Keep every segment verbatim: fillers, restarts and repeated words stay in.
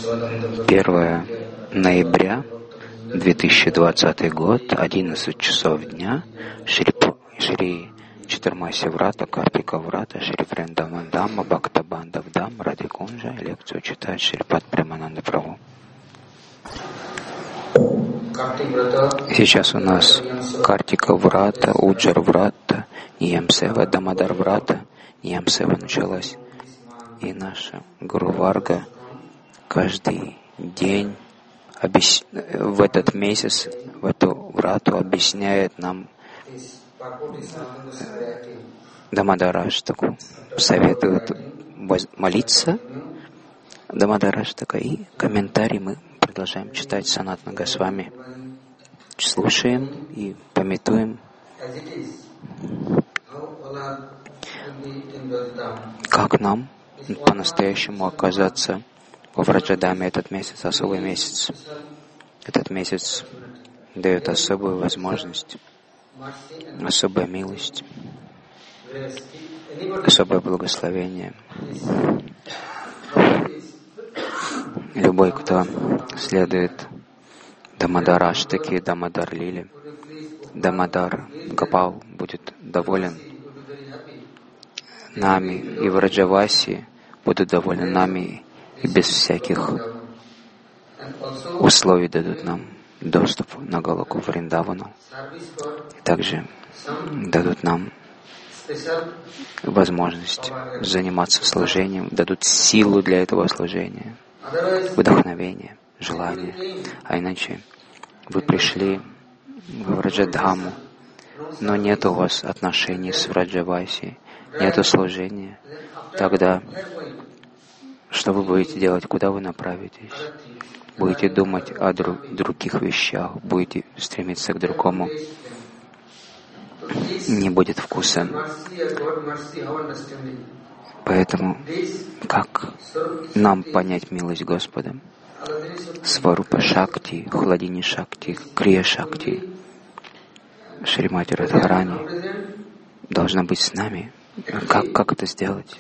первое ноября две тысячи двадцатый год, одиннадцать часов дня, Шри, Шри Чатурмаси Врата, Картика Врата, Шри Вриндаван Дhamма, Бхактабандав Дам, Ради Кунджа. Лекцию читает Шрипад Премананда Прабху. Сейчас у нас Картика Врата, Уджар Врата, Ниямсева, Дамадар Врата. Ниямсева началась. И наша Гуру Варга каждый день объяс... в этот месяц, в эту врату объясняет нам Дамадараштаку, советует молиться Дамадараштака, и комментарий мы продолжаем читать Санатана Госвами. Слушаем и памятуем, как нам по-настоящему оказаться во Враджадаме. Этот месяц — особый месяц. Этот месяц дает особую возможность, особая милость, особое благословение. Любой, кто следует Дамадараштаке, Дамадар Лиле, Дамадар Гопал будет доволен нами, и Враджаваси будут довольны нами, и без всяких условий дадут нам доступ на Галоку Вриндавану. И также дадут нам возможность заниматься служением, дадут силу для этого служения, вдохновение, желание. А иначе вы пришли в Враджадхаму, но нет у вас отношений с Враджаваси, нету служения, тогда что вы будете делать? Куда вы направитесь? Будете думать о дру- других вещах, будете стремиться к другому. Не будет вкуса. Поэтому как нам понять милость Господа? Сварупа Шакти, Хладини Шакти, Крия Шакти, Шримати Радхарани должна быть с нами. Как, как это сделать?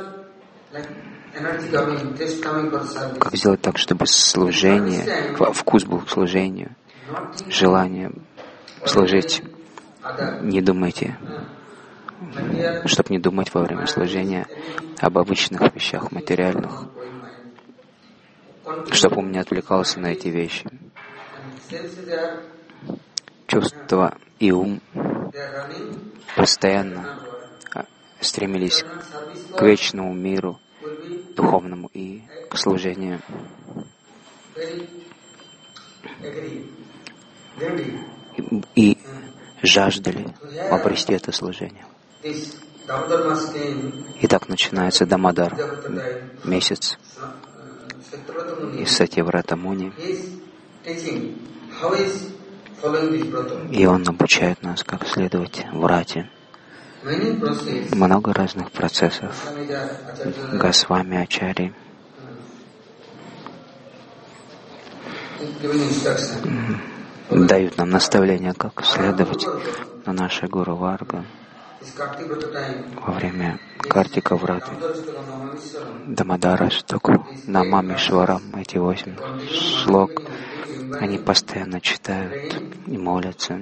Как сделать так, чтобы служение, вкус был к служению, желание служить? Не думайте, чтобы не думать во время служения об обычных вещах, материальных, чтобы ум не отвлекался на эти вещи. Чувства и ум постоянно стремились к вечному миру, духовному и к служению. И, и жаждали обрести это служение. И так начинается Дамадар месяц из Сатьяврата Муни. И он обучает нас, как следовать Врате. Много разных процессов. Госвами Ачари дают нам наставления, как следовать. Но наша Гуру Варга во время Картика Враты, Дамадараштаку, Намамишварам, эти восемь шлок, они постоянно читают и молятся.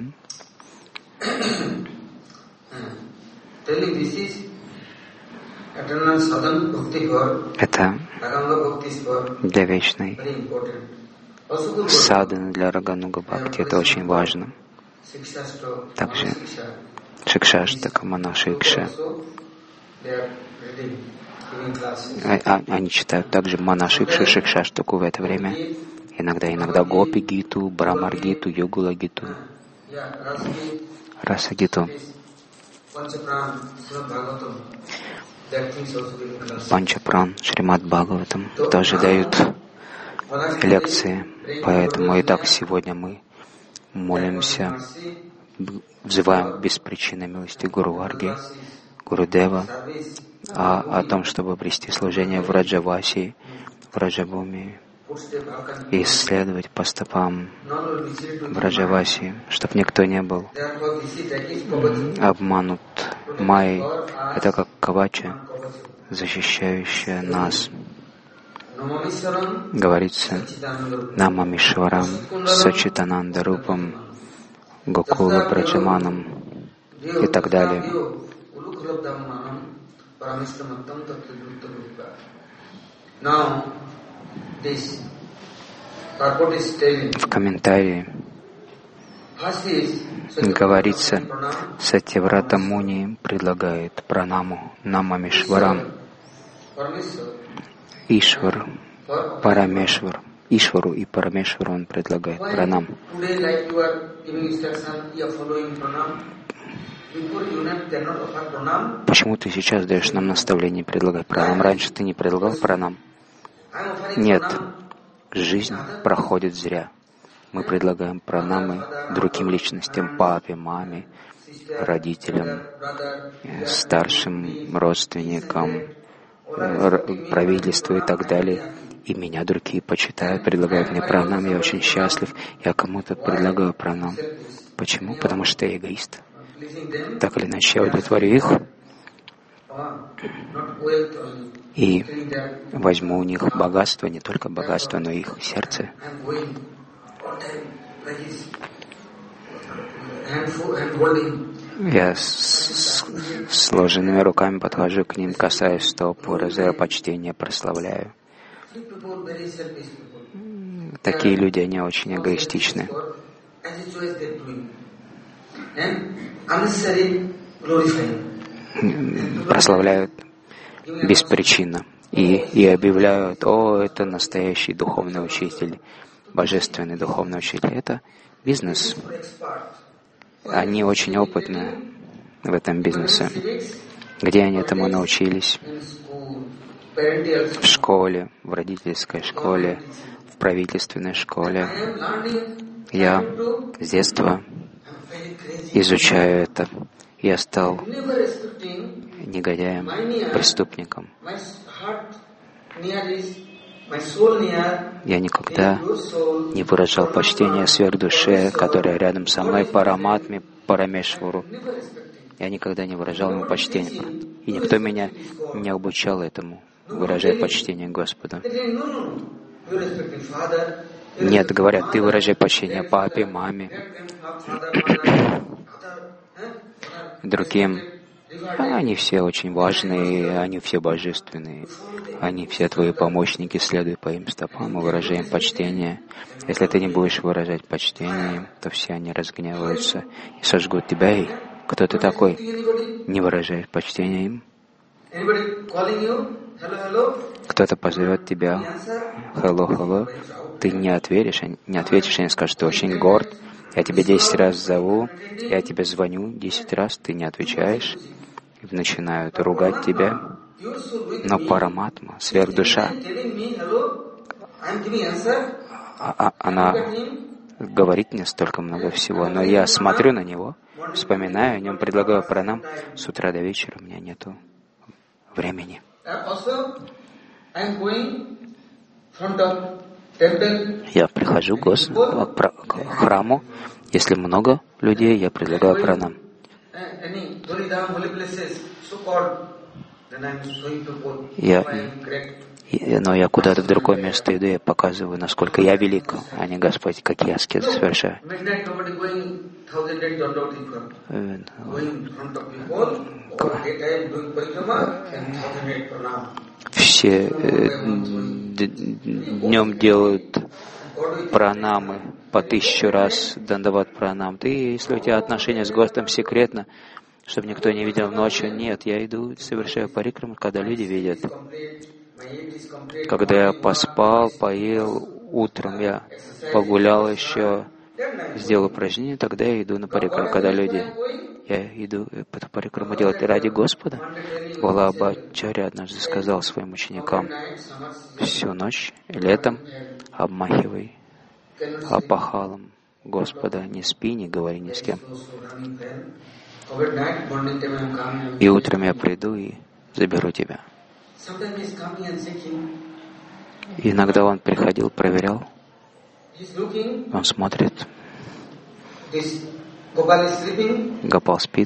Это для вечной садханы, для Рагануга Бхакти, это очень важно. Также Шикшаштака, Манашикша. Они читают также Манашикшу, Шикшаштаку в это время. Иногда, иногда Гопи Гиту, Брамар Гиту, Йогула Гиту, Раса Гиту. Панчапран, Шримад Бхагаватам тоже дают лекции. Поэтому и так сегодня мы молимся, взываем без причины милости Гуру Варги, Гуру Дева, а о том, чтобы обрести служение в Раджаваси, в Раджабуми, и исследовать по стопам в Раджаваси, чтобы никто не был обманут Майей. Это как кавача, защищающая нас говорится Намамишварам, Сачитананда Рупам, Гокула Браджаманам и так далее. В комментарии говорится, Сатьяврата Муни предлагает пранаму Намамишварам. Ишвар, Парамешвар, Ишвару и Парамешвару он предлагает пранам. Почему ты сейчас даешь нам наставление предлагать пранам? Раньше ты не предлагал пранам? Нет, жизнь проходит зря. Мы предлагаем пранамы другим личностям, папе, маме, родителям, старшим родственникам, правительству и так далее. И меня другие почитают, предлагают мне пранам. Я очень счастлив. Я кому-то предлагаю пранам. Почему? Потому что я эгоист. Так или иначе, я удовлетворю их и возьму у них богатство, не только богатство, но и их сердце. Я с сложенными руками подхожу к ним, касаюсь стоп, выражаю почтение, прославляю. Такие люди, они очень эгоистичны. Прославляют беспричинно и, и объявляют: о, это настоящий духовный учитель, божественный духовный учитель. Это бизнес. Они очень опытны в этом бизнесе. Где они этому научились? В школе, в родительской школе, в правительственной школе. Я с детства изучаю это. Я стал негодяем, преступником. Я никогда не выражал почтения сверхдуше, которая рядом со мной, Параматме, Парамешвару. Я никогда не выражал ему почтения. И никто меня не обучал этому, выражать почтение Господу. Нет, говорят, ты выражай почтение папе, маме, другим. Они все очень важные, они все божественные. Они все твои помощники, следуй по им стопам, мы выражаем почтение. Если ты не будешь выражать почтение, то все они разгневаются и сожгут тебя. И кто ты такой? Не выражаешь почтения им? Кто-то позовет тебя, hello, hello, ты не ответишь, не ответишь, они скажут, ты очень горд, я тебя десять раз зову, я тебе звоню десять раз, ты не отвечаешь, и начинают ругать тебя. Но Параматма, сверхдуша, а, она говорит мне столько много всего, но я смотрю на него, вспоминаю о нем, предлагаю пранам, с утра до вечера у меня нету времени. Я прихожу к, гос... к храму, если много людей, я предлагаю пранам. Я, но я куда-то в другое место иду, я показываю, насколько я велик, а не Господь, какие аскезы совершаю. Все днем делают пранамы по тысячу раз, дандават пранам. Ты, если у тебя отношения с Господом секретно, чтобы никто не видел ночью, нет, я иду, совершаю парикраму, когда люди видят. Когда я поспал, поел, утром я погулял еще, сделал упражнение, тогда я иду на парикраму. Когда люди, я иду эту парикраму делать ради Господа. Валабхачарья однажды сказал своим ученикам: всю ночь, летом обмахивай апахалом Господа, не спи, не говори ни с кем. И утром я приду и заберу тебя. Иногда он приходил, проверял. Он смотрит. Гопал спит,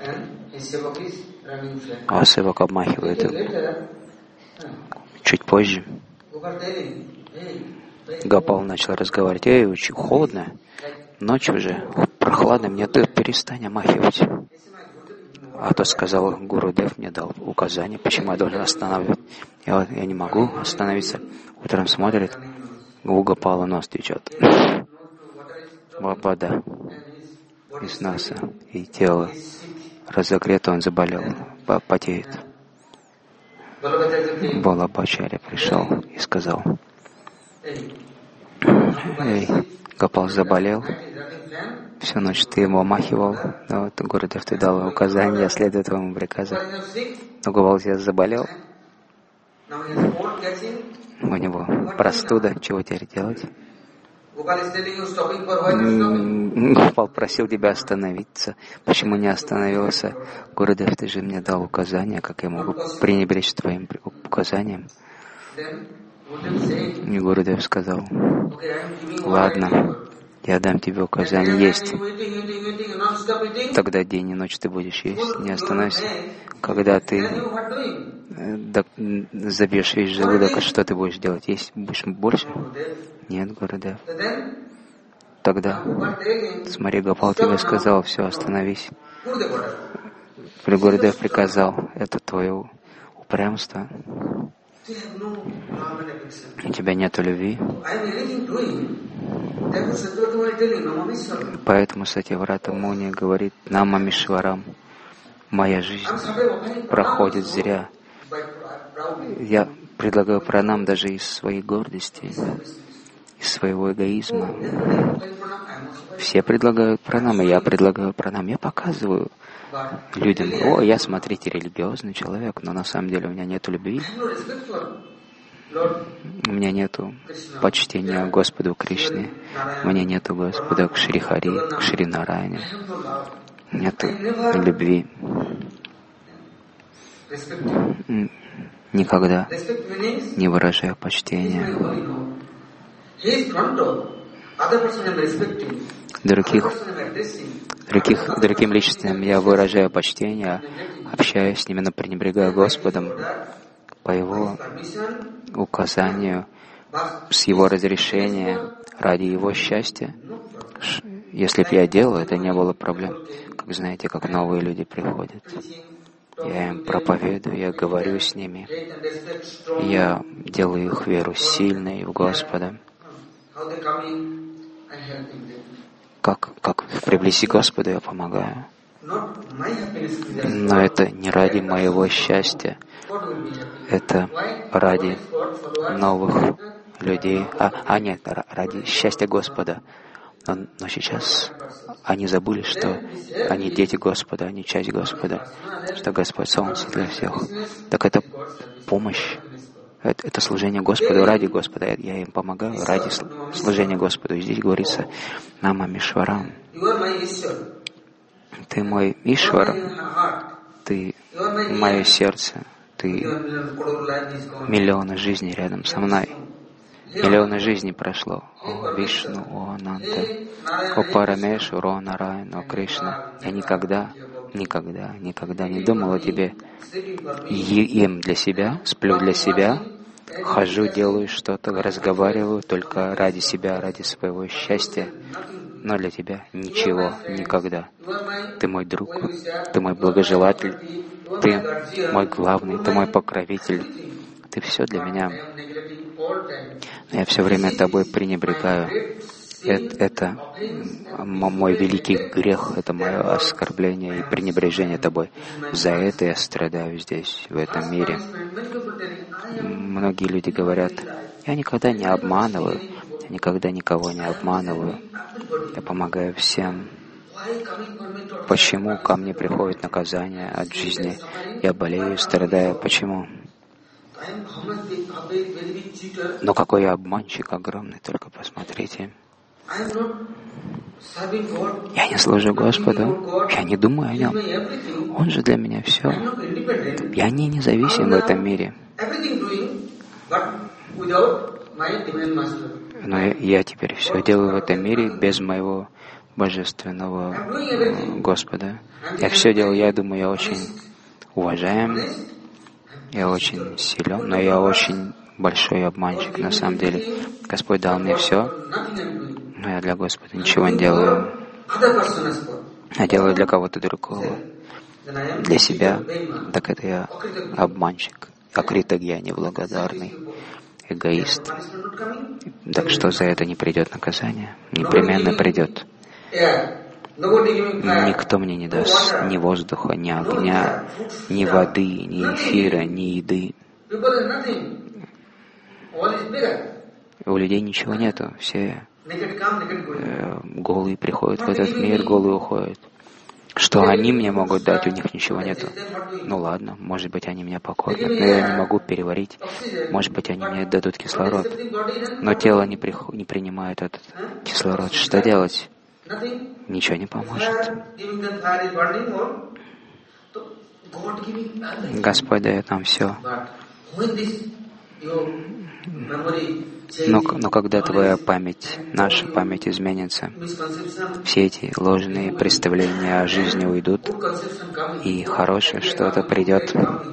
а севак обмахивает его. Чуть позже Гопал начал разговаривать. Эй, очень холодно. Ночь уже. Прохладно. Мне ты перестань омахивать. А то сказал Гурудев, мне дал указание, почему я должен останавливать. Я, вот, я не могу остановиться. Утром смотрит, у Гопала нос течет. Вода из носа. И тело разогрето, он заболел, потеет. Балабачарья пришел и сказал: эй, Гопал заболел, всю ночь ты ему омахивал, но вот, Гурудев, ты дал указание, я следую твоему приказу. Но Гопал сейчас заболел, у него простуда, чего теперь делать? Гопал просил тебя остановиться. Почему не остановился? Гурудев, ты же мне дал указания, как я могу пренебречь твоим указанием? И Гурудев сказал: ладно, я дам тебе указание есть. Тогда день и ночь ты будешь есть, не остановишься. Когда ты забьешь весь желудок, а что ты будешь делать? Есть будешь больше? Нет, Гурудев. Тогда, смотри, Гопал тебе сказал, все, остановись. Гурудев приказал, это твое упрямство. У тебя нет любви. Поэтому Сатьяврата Муни говорит: Намамишварам, моя жизнь проходит зря. Я предлагаю пранам даже из своей гордости, из своего эгоизма. Все предлагают пранам, и я предлагаю пранам. Я показываю людям: о, я, смотрите, религиозный человек, но на самом деле у меня нет любви. У меня нету почтения к Господу Кришне, у меня нету Господа к Шри Хари, к Шри Нараяне. Нету любви. Никогда не выражаю почтения. Других, других, другим личностям я выражаю почтение, общаюсь с ними, но пренебрегаю Господом по Его указанию, с Его разрешения, ради Его счастья. Если бы я делал, это не было проблем. Как знаете, как новые люди приходят. Я им проповедую, я говорю с ними. Я делаю их веру сильной в Господа. Как, как приблизить Господа, я помогаю. Но это не ради моего счастья. Это ради новых людей. А, а нет, ради счастья Господа. Но, но сейчас они забыли, что они дети Господа, они часть Господа, что Господь Солнце для всех. Так это помощь, это, это служение Господу ради Господа. Я, я им помогаю ради служения Господу. И здесь говорится: Намамишварам. Ты мой Ишвар, ты мое сердце, ты миллионы жизней рядом со мной. Миллионы жизней прошло. О Вишну, о Ананта, о Парамешвар, о Нараян, о Кришна. Я никогда, никогда, никогда не думал о тебе. Ем для себя, сплю для себя, хожу, делаю что-то, разговариваю только ради себя, ради своего счастья. Но для тебя ничего, никогда. Ты мой друг, ты мой благожелатель, ты мой главный, ты мой покровитель. Ты все для меня. Но я все время тобой пренебрегаю. Это, это мой великий грех, это мое оскорбление и пренебрежение тобой. За это я страдаю здесь, в этом мире. Многие люди говорят: я никогда не обманываю, я никогда никого не обманываю. Я помогаю всем. Почему ко мне приходит наказание от жизни? Я болею, страдаю. Почему? Но какой я обманщик огромный, только посмотрите. Я не служу Господу, я не думаю о Нем. Он же для меня все. Я не независим в этом мире. Но я теперь все делаю в этом мире без моего божественного Господа. Я все делаю, я думаю, я очень уважаем, я очень силен, но я очень большой обманщик. На самом деле, Господь дал мне все, но я для Господа ничего не делаю. Я делаю для кого-то другого. Для себя, так это я обманщик, акритагья, неблагодарный, эгоист. Так что за это не придет наказание? Непременно придет. Никто мне не даст ни воздуха, ни огня, ни воды, ни эфира, ни еды. У людей ничего нету. Все э, голые приходят в этот мир, голые уходят. Что они мне могут дать, у них ничего нету. Ну ладно, может быть, они меня покормят, но я не могу переварить. Может быть, они мне дадут кислород. Но тело не, при... не принимает этот кислород. Что делать? Ничего не поможет. Господь дает нам все. Но, но когда твоя память, наша память изменится, все эти ложные представления о жизни уйдут, и хорошее что-то придет.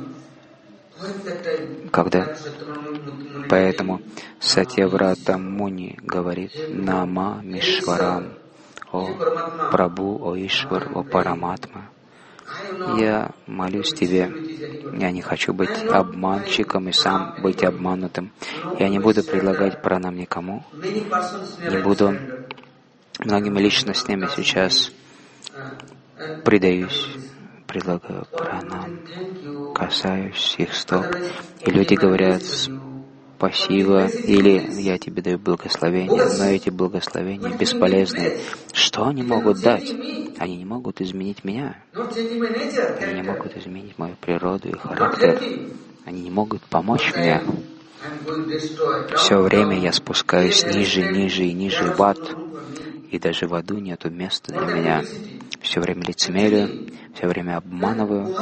Когда? Поэтому Сатьяврата Муни говорит: Нама Мишварам, о Прабу, о Ишвар, о Параматма. Я молюсь Тебе, я не хочу быть обманщиком и сам быть обманутым. Я не буду предлагать пранам никому, не буду многими личностями сейчас предаюсь, предлагаю пранам, касаюсь их стоп. И люди говорят: спасибо, или я тебе даю благословение, но эти благословения бесполезны. Что они могут дать? Они не могут изменить меня. Они не могут изменить мою природу и характер. Они не могут помочь мне. Все время я спускаюсь ниже, ниже и ниже в ад, и даже в аду нету места для меня. Все время лицемерию, все время обманываю.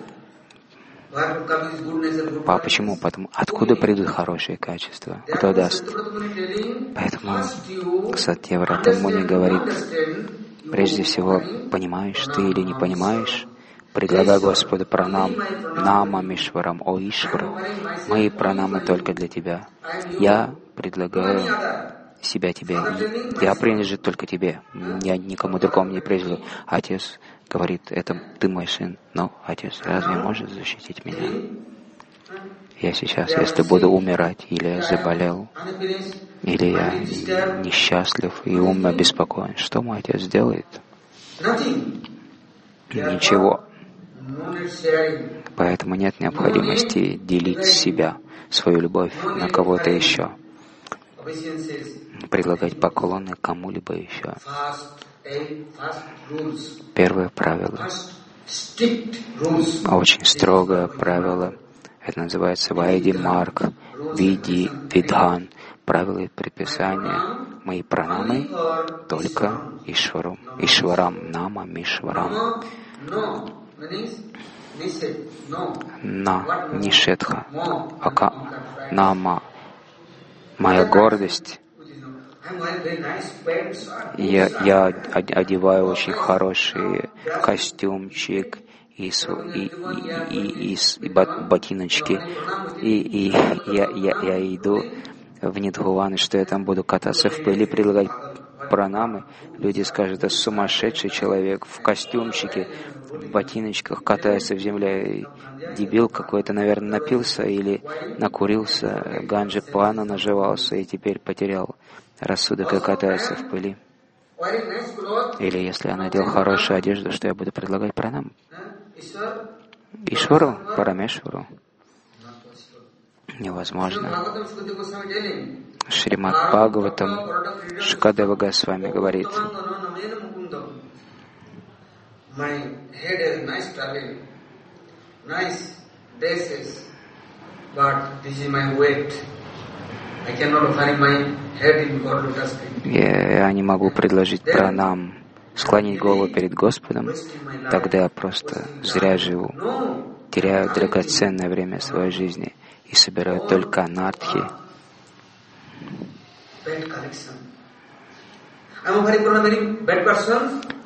А почему? Потому, откуда придут хорошие качества? Кто даст? Поэтому Сатьяврата Муни говорит: прежде всего, понимаешь ты или не понимаешь, предлагай Господу пранам, Нама Мишварам, о Ишвар. Мои пранамы только для Тебя. Я предлагаю себя Тебе. Я принадлежу только Тебе. Я никому другому не принадлежу. Отец говорит: это ты мой сын. Но Отец разве может защитить меня? Я сейчас, если буду умирать, или я заболел, или я несчастлив и ум обеспокоен, что мой Отец сделает? Ничего. Поэтому нет необходимости делить себя, свою любовь на кого-то еще, предлагать поклоны кому-либо еще. Первое правило, очень строгое правило, это называется Вайди Марк, Види, Видхан, правила и предписания. Мои пранамы только Ишвару, Ишварам, Нама, Мишварам. На, Нишетха, Ака, Нама, моя гордость. Я, я одеваю очень хороший костюмчик и, и, и, и, и ботиночки, и, и я, я, я иду в Нидхуван, что я там буду кататься в пыли, предлагать пранамы. Люди скажут: это сумасшедший человек в костюмчике, в ботиночках катается в земле. Дебил какой-то, наверное, напился или накурился, ганджи пана наживался и теперь потерял рассудок и катается в пыли. Или если я надел хорошую одежду, что я буду предлагать пранам? Ишвару, Парамешвару? Невозможно. Шримад Бхагаватам Шукадева Госвами говорит: я не могу предложить пранам, склонить голову перед Господом, тогда я просто зря живу, теряю драгоценное время своей жизни и собираю только анартхи.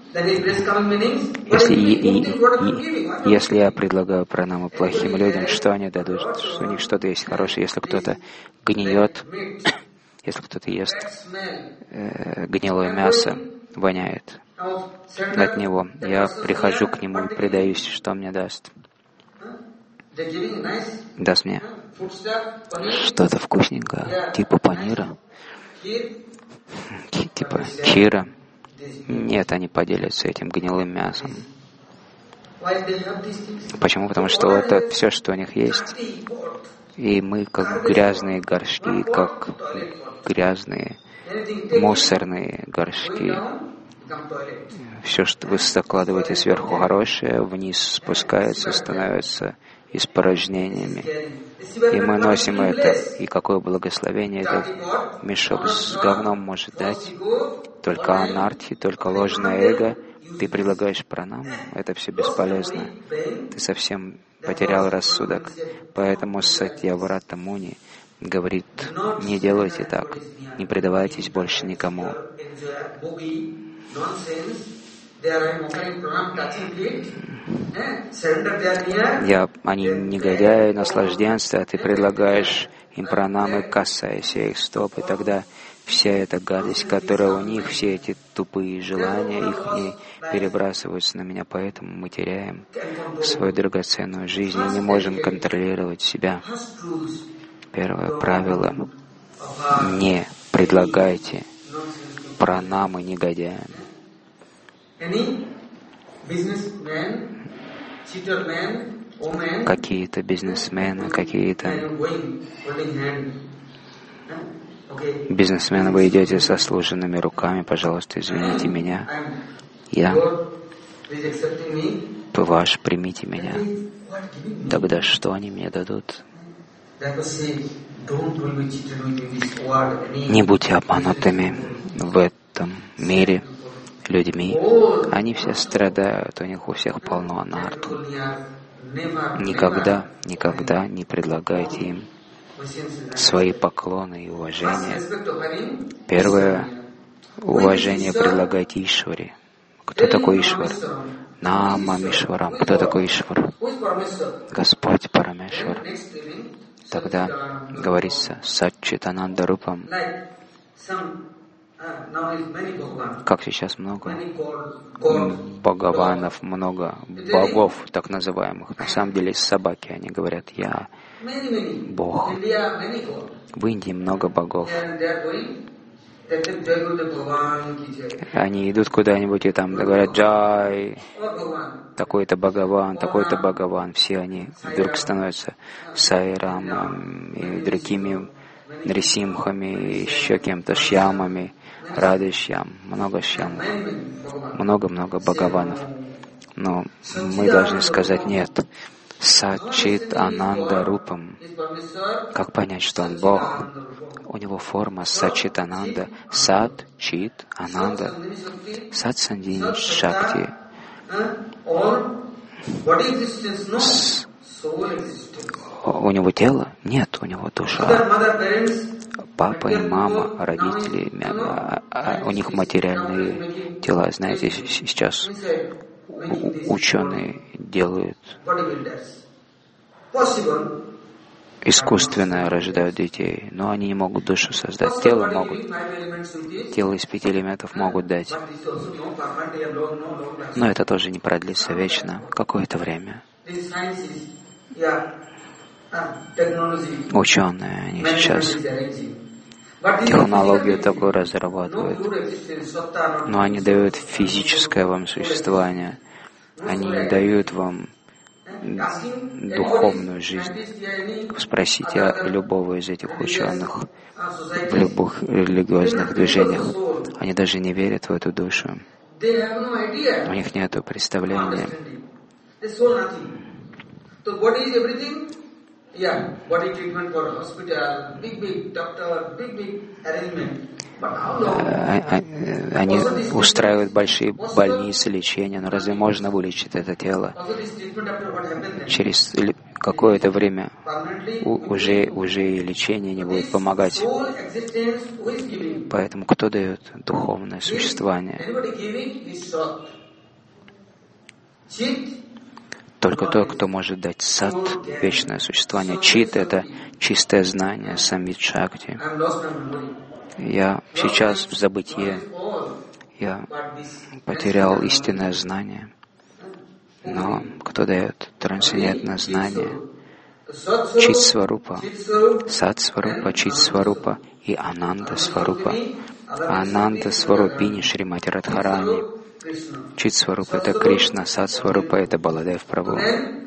Если, и, и, и, если я предлагаю пранаму плохим людям, что они дадут? Что у них что-то есть хорошее. Если кто-то гниет, если кто-то ест э, гнилое мясо, воняет от него, я прихожу к нему и предаюсь, что мне даст? Даст мне что-то вкусненькое, типа панира, типа кира. Нет, они поделятся этим гнилым мясом. Почему? Потому что это все, что у них есть. И мы, как грязные горшки, как грязные мусорные горшки, все, что вы закладываете сверху хорошее, вниз спускается, становится испорожнениями. И мы носим это. И какое благословение этот мешок с говном может дать? Только анархи, только ложное эго. Ты предлагаешь пранаму, это все бесполезно. Ты совсем потерял рассудок. Поэтому Сатьяврата Муни говорит, не делайте так, не предавайтесь больше никому. Я, они негодяи, наслажденства, а ты предлагаешь им пранамы, касаясь их стоп, и тогда вся эта гадость, которая у них, все эти тупые желания, их не перебрасываются на меня, поэтому мы теряем свою драгоценную жизнь и не можем контролировать себя. Первое правило — не предлагайте пранамы негодяям. Какие-то бизнесмены, какие-то бизнесмены, вы идете со сложенными руками, пожалуйста, извините меня, я ваш, примите меня. Тогда что они мне дадут? Не будьте обманутыми в этом мире людьми. Они все страдают, у них у всех полно анартху. Никогда, никогда не предлагайте им свои поклоны и уважения. Первое уважение предлагайте Ишваре. Кто такой Ишвар? Намамишварам. Кто такой Ишвар? Господь Парамешвар. Тогда говорится Саччитананда Рупам. Как сейчас много бхагаванов, много богов, так называемых. На самом деле собаки, они говорят, я Бог. В Индии много богов. Они идут куда-нибудь и там говорят «Джай», такой-то Бхагаван, такой-то Бхагаван. Все они вдруг становятся Сайрамом и другими Нрисимхами, еще кем-то, Шьямами, Рады Шьям, много Шьям, много-много Бхагаванов. Но мы должны сказать «нет». Сачит Ананда Рупам. Как понять, что он Бог? У него форма Сачит Ананда. Сат, Чит, Ананда. Сат Сандини Шакти. С... У него тело? Нет, у него душа. Папа и мама, родители, у них материальные тела. Знаете, сейчас ученые делают искусственно рождают детей, но они не могут душу создать. Тело могут. Тело из пяти элементов могут дать. Но это тоже не продлится вечно, какое-то время. Ученые, они сейчас технологию такую разрабатывают, но они дают физическое вам существование. Они не дают вам духовную жизнь. Спросите любого из этих ученых в любых религиозных движениях. Они даже не верят в эту душу. У них нет представления. Они устраивают большие больницы, лечения, но разве можно вылечить это тело? Через какое-то время уже, уже и лечение не будет помогать. Поэтому кто дает духовное существование? Только тот, кто может дать сат, вечное существование. Чит — это чистое знание, самвид шакти. Я сейчас в забытье. Я потерял истинное знание. Но кто дает трансцендентное знание? Чит Сварупа, Сат Сварупа, Чит Сварупа и Ананда Сварупа. Ананда Сварупини Шримати Радхарани. Чит Сварупа — это Кришна, Сат Сварупа — это Баладев Прабху.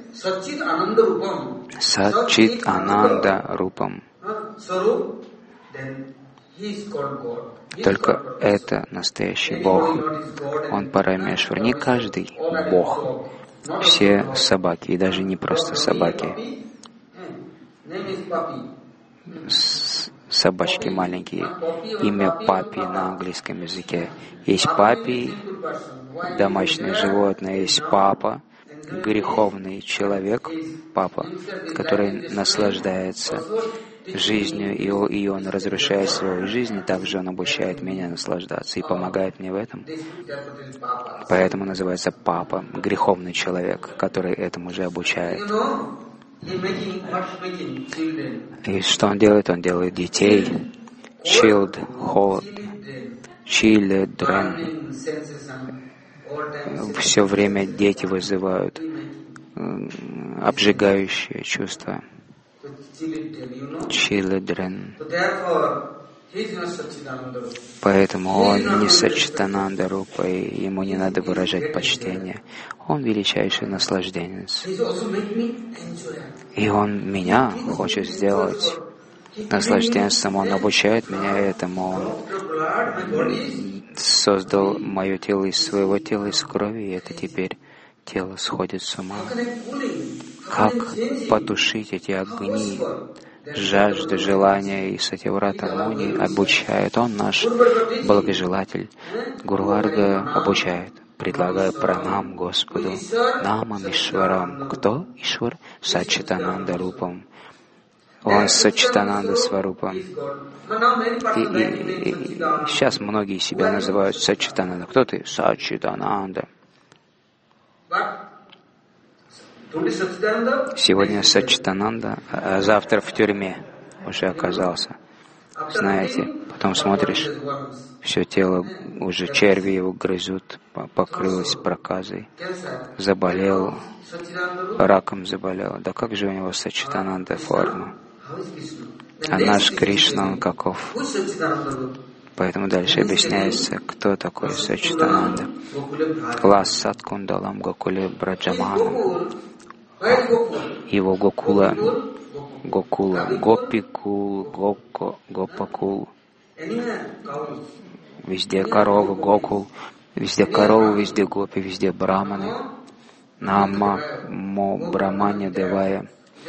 Сат Чит Ананда Рупам. Только это настоящий Бог. Он Парамешвар. Не каждый Бог. Все собаки, и даже не просто собаки. С собачки маленькие. Имя Папи на английском языке. Есть Папи, домашнее животное, есть Папа, греховный человек, Папа, который наслаждается жизнью, и он разрушает свою жизнь, и также он обучает меня наслаждаться и помогает мне в этом. Поэтому называется Папа, греховный человек, который этому же обучает. И что он делает? Он делает детей. Chilled, hot, children. Все время дети вызывают обжигающие чувства. Children. Поэтому он не Саччитананда Рупа, и ему не надо выражать почтение. Он величайший наслажденец. И он меня хочет сделать наслажденцем. Он обучает меня этому. Он создал мое тело из своего тела, из крови, и это теперь тело сходит с ума. Как потушить эти огни жажды, желания, и Сатьяврата Муни обучает. Он наш благожелатель. Гуру Варга обучает. Предлагаю пранам Господу. Намам Ишварам. Кто Ишвар? Саччитананда Рупам. Он Саччитананда Сварупам. И, и, и, и сейчас многие себя называют Саччитананда. Кто ты? Саччитананда. Сегодня Саччитананда, а завтра в тюрьме уже оказался. Знаете, потом смотришь, все тело, уже черви его грызут, покрылось проказой, заболел, раком заболел. Да как же у него Саччитананда форма? А наш Кришна, он каков? Поэтому дальше объясняется, кто такой Саччитананда. Лас Саткундалам Гокуле Браджамана. Его Гокула, Гокула, Гопикул, Гопко, Гопакул. Везде коровы, Гокул, везде коровы, везде гопи, везде браманы. Нама, Мо, Браманя, Девая.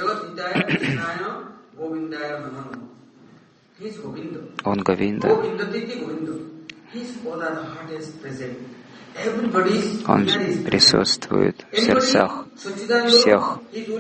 Он Говинда. Он присутствует в сердцах всех.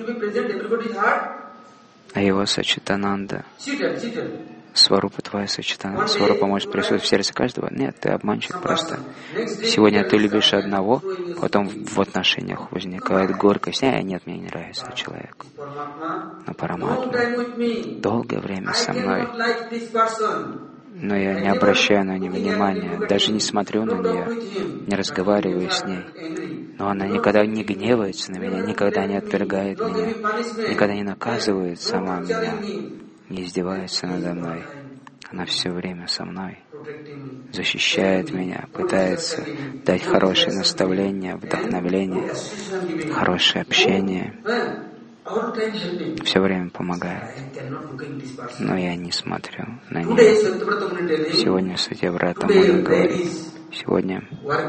А его Саччитананда, Сварупа твоя Саччитананда, Сварупа может присутствовать в сердце каждого? Нет, ты обманщик просто. Сегодня ты любишь одного, потом в отношениях возникает горькость. А, нет, мне не нравится этот человек. Но Параматма долгое время со мной. Но я не обращаю на нее внимания, даже не смотрю на нее, не разговариваю с ней. Но она никогда не гневается на меня, никогда не отвергает меня, никогда не наказывает сама меня, не издевается надо мной. Она все время со мной, защищает меня, пытается дать хорошее наставление, вдохновление, хорошее общение. Все время помогает. Но я не смотрю на нее. Сегодня Сатьяврата Муни говорит, сегодня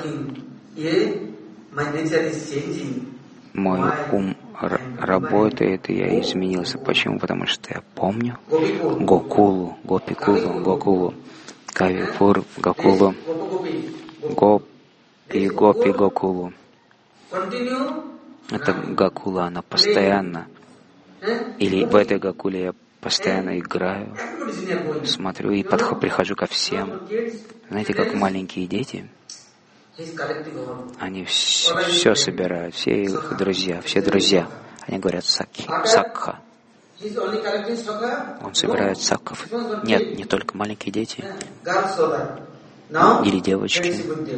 мой ум работает, и я изменился. Почему? Потому что я помню Гокулу, Гопикулу, Гокулу, Кавипур, Гокулу, Гопи, Гопи, Гокулу. Это Гокула, она постоянно, или в этой Гокуле я постоянно играю, смотрю и подхожу, прихожу ко всем. Знаете, как маленькие дети, Они все, все собирают, все их друзья, все друзья. Они говорят сакхи, сакха. Он собирает сакхов. Нет, не только маленькие дети или девочки.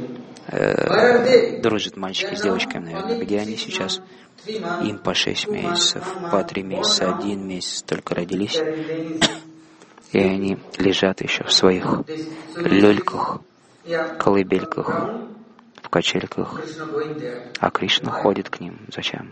Э, дружат мальчики с девочками, наверное. Где они сейчас? Им по шесть месяцев, по три месяца, один месяц только родились. И они лежат еще в своих люльках, колыбельках, в качельках. А Кришна ходит к ним. Зачем?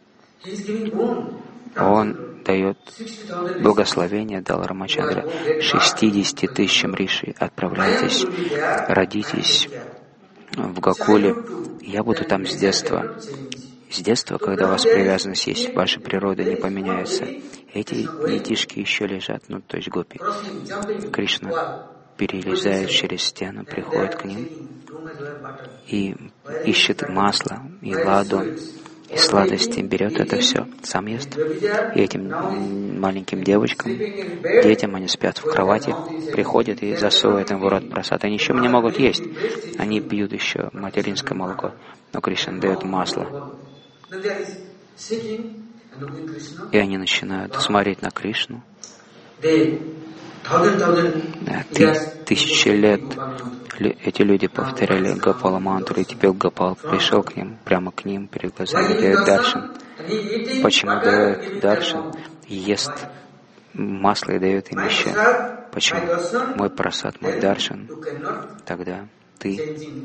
Он дает благословение, дал Рамачандра шестидесяти тысячам риши. Отправляйтесь, родитесь в Гокуле. Я буду там с детства. С детства, когда у вас привязанность есть, ваша природа не поменяется. Эти детишки еще лежат, ну, то есть гопи. Кришна перелезает через стену, приходит к ним и ищет масло и ладу, и сладости, берет это все, сам ест. И этим маленьким девочкам, детям, они спят в кровати, приходят и засовывают им в рот просад. Они еще не могут есть. Они пьют еще материнское молоко. Но Кришна дает масло. И они начинают смотреть на Кришну. Ты, тысячи лет эти люди повторяли Гопала мантру, и теперь Гопал пришел к ним, прямо к ним, перед глазами дает даршан. Почему дает даршан? Ест масло и дает им еще. Почему? Мой прасад, мой даршан. Тогда ты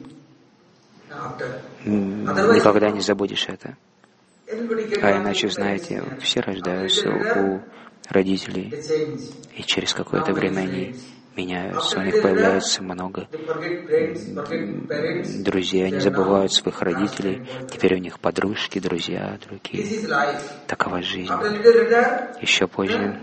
никогда не забудешь это. А иначе, знаете, все рождаются у родителей, и через какое-то время они меняются, у них появляется много друзей, они забывают своих родителей, теперь у них подружки, друзья, другие. Такова жизнь. Еще позже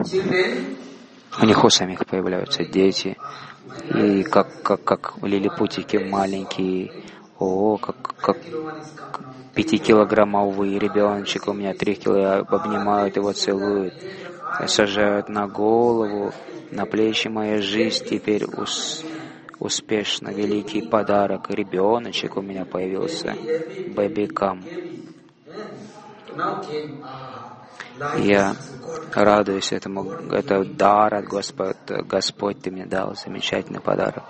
у них у самих появляются дети, и как, как, как лилипутики маленькие, о, как, как пятикилограммовый ребеночек, у меня три кило, обнимают его, целуют, сажают на голову, на плечи. Моя жизнь теперь ус, успешно, великий подарок, ребеночек у меня появился, бэби-кам. Я радуюсь этому, это дар от Господа, Господь ты мне дал, замечательный подарок.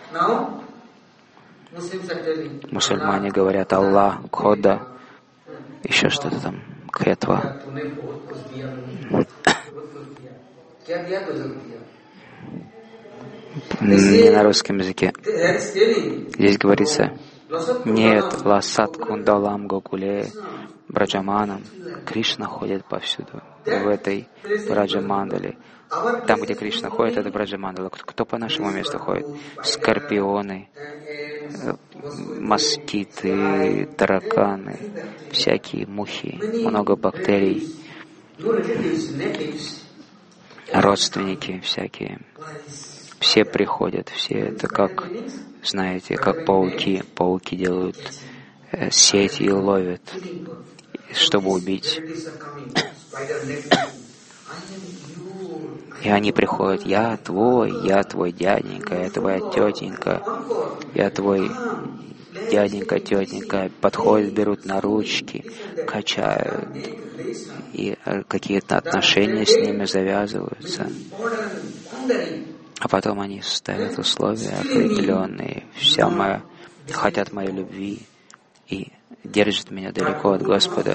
Мусульмане говорят Аллах, Кхода, еще что-то там, Кхетва. Не на русском языке. Здесь говорится, нет, Ласат Кундалам Гокуле Браджаманам. Кришна ходит повсюду, в этой Браджамандале. Там, где Кришна ходит, это Браджамандала. Кто по нашему месту ходит? Скорпионы, москиты, тараканы, всякие мухи, много бактерий, родственники всякие. Все приходят, все это как, знаете, как пауки. Пауки делают э, сети и ловят, чтобы убить. И они приходят, я твой, я твой дяденька, я твоя тетенька, я твой дяденька, тетенька. Подходят, берут на ручки, качают, и какие-то отношения с ними завязываются. А потом они ставят условия определенные, вся моя, хотят моей любви и держат меня далеко от Господа.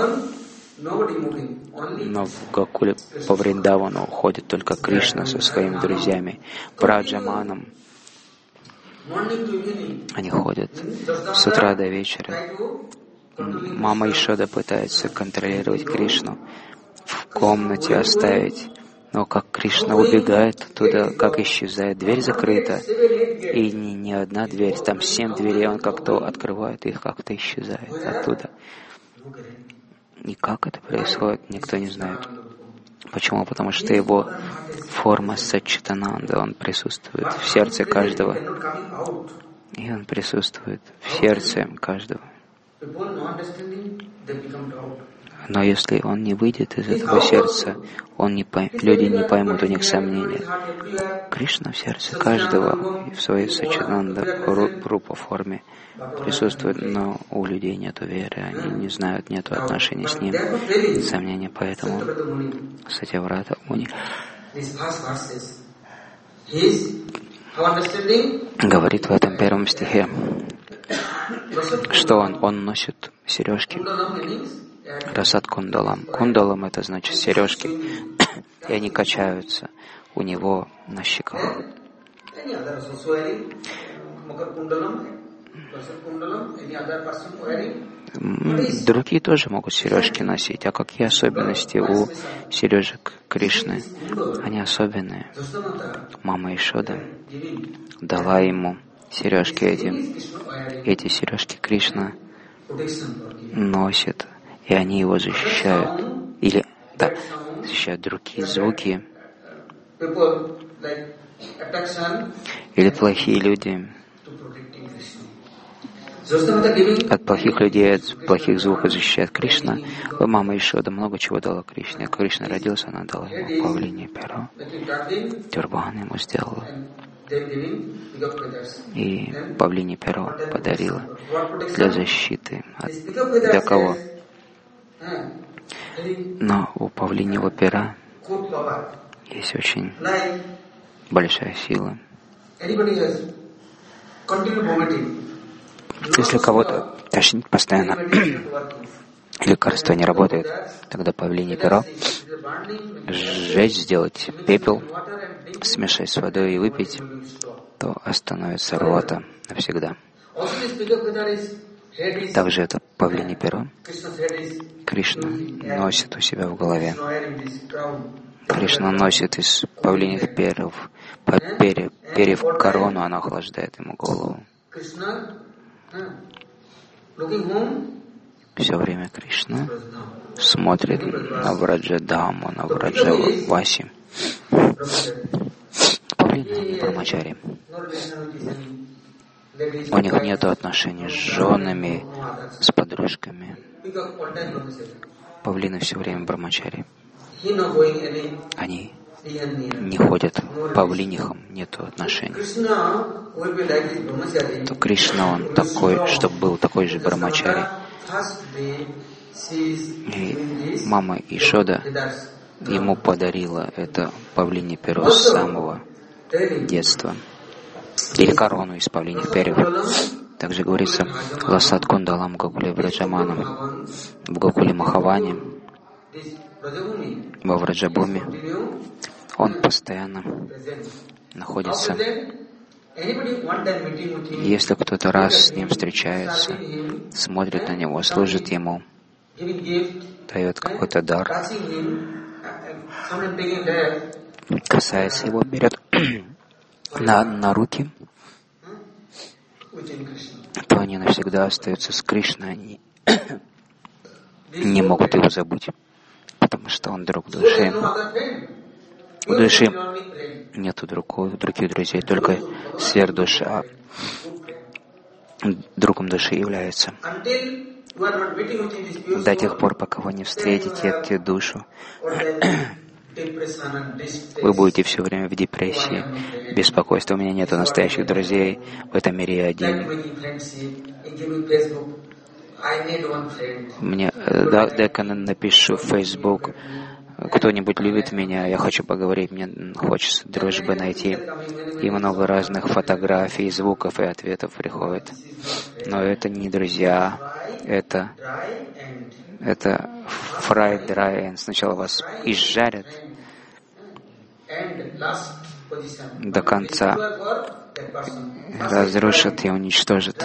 Но в Гокуле по Вриндавану ходит только Кришна со своими друзьями, Браджаманом. Они ходят с утра до вечера. Мама Ишода пытается контролировать Кришну, в комнате оставить. Но как Кришна убегает оттуда, как исчезает, дверь закрыта, и не, не одна дверь, там семь дверей, он как-то открывает их, как-то исчезает оттуда. И как это происходит, никто не знает. Почему? Потому что его форма Саччитананда, он присутствует в сердце каждого. И он присутствует в сердце каждого. Но если он не выйдет из этого сердца, он не пойм... люди не поймут, у них сомнения. Кришна в сердце каждого в своей саччитананда рупа форме присутствует, но у людей нет веры, они не знают, нет отношений с ним, сомнения, поэтому Сатьяврата Муни говорит в этом первом стихе, что он, он носит сережки. Расат кундалам. Кундалам — это значит сережки, и они качаются у него на щеках. Другие тоже могут сережки носить. А какие особенности у сережек Кришны? Они особенные. Мама Ишода дала ему сережки эти. Эти сережки Кришна носит, и они его защищают. Или, да, защищают другие звуки. Или плохие люди. От плохих людей, от плохих звуков защищает Кришна. Мама Ишода много чего дала Кришне. Когда Кришна родился, она дала ему павлинье перо. Тюрбан ему сделала. И павлинье перо подарила для защиты. От... Для кого? Но у павлиньего пера есть очень большая сила. Если кого-то тошнит постоянно, лекарство не работает, тогда павлинье перо сжечь, сделать пепел, смешать с водой и выпить, то остановится рвота навсегда. Также это павлинье перо Кришна носит у себя в голове. Кришна носит из павлиньих перьев, перьев, перьев корону, она охлаждает ему голову. Все время Кришна смотрит на Враджадаму, на Враджаваси. Павлины брамачари. У них нет отношений с женами, с подружками. Павлины все время брамачари. Они не ходят павлинихам, нет отношений. То Кришна, он такой, чтобы был такой же брамачари. И мама Ишода ему подарила это павлинье перо с самого детства. Или корону из павлиньих перьев. Также говорится Ласат Кундалам Гокуле Враджаманам в Гокуле Махаване, во Враджабуме. Он постоянно находится. Если кто-то раз с ним встречается, смотрит на него, служит ему, дает какой-то дар, касается его, берет на, на руки, то они навсегда остаются с Кришной, они не могут его забыть, потому что он друг души. У души нету других, других друзей, только сверхдуша другом души является. До тех пор, пока вы не встретите эту душу, вы будете все время в депрессии, беспокойстве. У меня нет настоящих друзей, в этом мире я один. Мне, да, дай-ка напишу в Facebook, кто-нибудь любит меня, я хочу поговорить, мне хочется дружбы найти. И много разных фотографий, звуков и ответов приходит. Но это не друзья, это, это fry dry end. Сначала вас изжарят до конца, разрушат и уничтожат.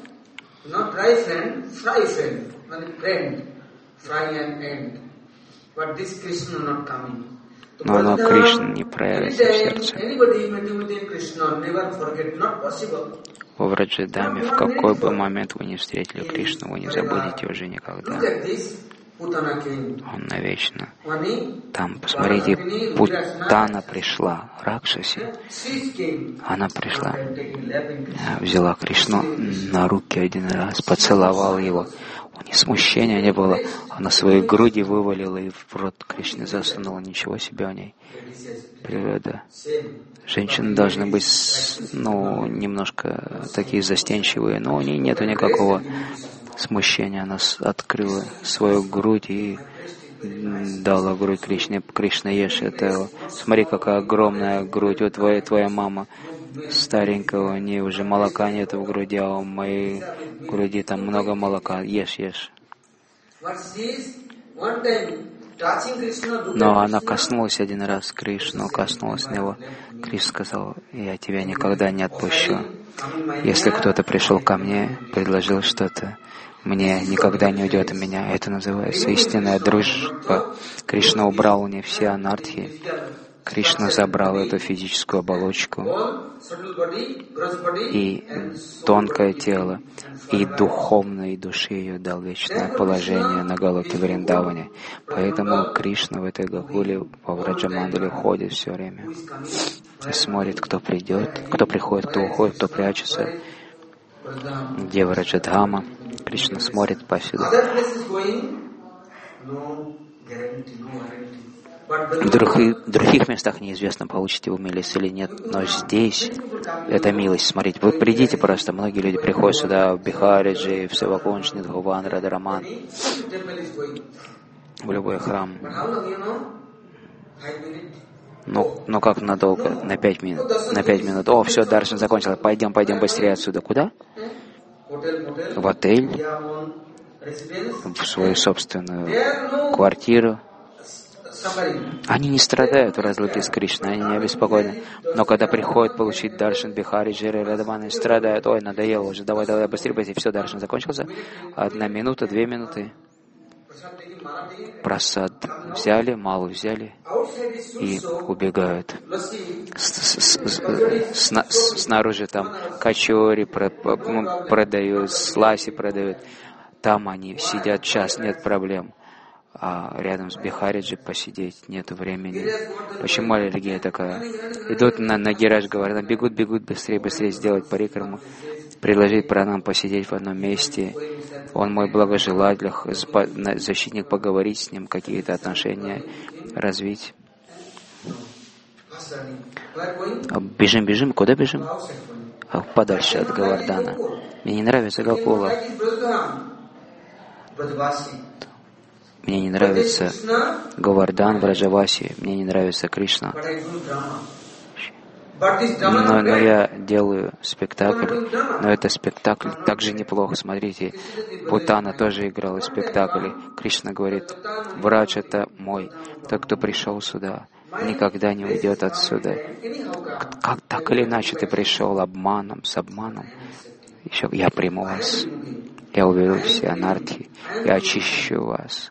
Но оно Кришна не проявится в сердце. Во Враджадаме, в какой бы момент вы не встретили Кришну, вы не забудете уже никогда. Он навечно. Там, посмотрите, Путана пришла, Ракшаси. Она пришла, взяла Кришну на руки один раз, поцеловала его. У них смущения не было. Она свои груди вывалила и в рот Кришны засунула. Ничего себе у ней. Природа. Женщины должны быть, ну, немножко такие застенчивые, но у нее нету никакого смущения. Она открыла свою грудь и дала грудь Кришне. Кришна, ешь это. Смотри, какая огромная грудь. Вот твоя, твоя мама старенькая, у нее уже молока нет в груди, а у моей груди там много молока. Ешь, ешь. Но она коснулась один раз Кришну, коснулась него. Кришна сказал: я тебя никогда не отпущу. Если кто-то пришел ко мне, предложил что-то, мне никогда не уйдет от меня. Это называется истинная дружба. Кришна убрал у нее все анархии. Кришна забрал эту физическую оболочку и тонкое тело, и духовной души ее дал вечное положение на Галоке Вриндаване. Поэтому Кришна в этой Гакуле по Враджамандале ходит все время и смотрит, кто придет, кто приходит, кто уходит, кто прячется. Где Враджадхама, Кришна смотрит повсюду. В других, в других местах неизвестно, получите вы милость или нет, но здесь это милость. Смотрите, вы придите просто, многие люди приходят сюда, в Бихариджи, в Севакунч, Нидхуван, Радараман, в любой храм. Ну, ну как надолго? На пять минут. На пять минут. О, все, даршан закончился. Пойдем, пойдем быстрее отсюда. Куда? В отель, в свою собственную квартиру. Они не страдают в разлуке с Кришной, они не обеспокоены. Но когда приходят получить даршан Бихари, Джири, Радаманы, страдают. Ой, надоело уже, давай, давай, быстрее, быстрее. Все, даршан закончился. Одна минута, две минуты. Прасад взяли, малу взяли и убегают. С, с, с, с, снаружи там качори продают, сласи продают. Там они сидят час, нет проблем. А рядом с Бихариджи посидеть нету времени. Почему аллергия такая? Идут на, на Гираж, говорят, бегут, бегут, быстрее, быстрее сделать парикраму, предложить пранам, посидеть в одном месте. Он мой благожелатель, защитник, поговорить с ним, какие-то отношения развить. Бежим, бежим, куда бежим? Подальше от Говардана. Мне не нравится Гакула. Мне не нравится Говардан, Враджаваси, мне не нравится Кришна. Но, но я делаю спектакль, но это спектакль также неплохо. Смотрите, Путана тоже играла спектакль. Кришна говорит: врач — это мой. Тот, кто пришел сюда, никогда не уйдет отсюда. Как так или иначе ты пришел обманом, с обманом. Еще я приму вас. Я уберу все анархии, я очищу вас.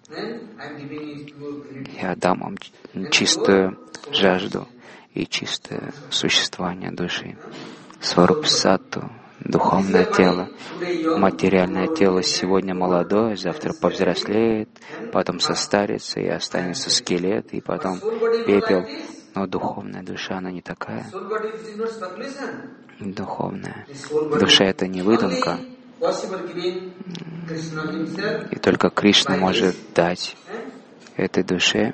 Я дам вам чистую жажду и чистое существование души. Сварупсатту, духовное тело. Материальное тело сегодня молодое, завтра повзрослеет, потом состарится и останется скелет, и потом пепел. Но духовная душа, она не такая. Духовная душа — это не выдумка. И только Кришна может дать этой душе,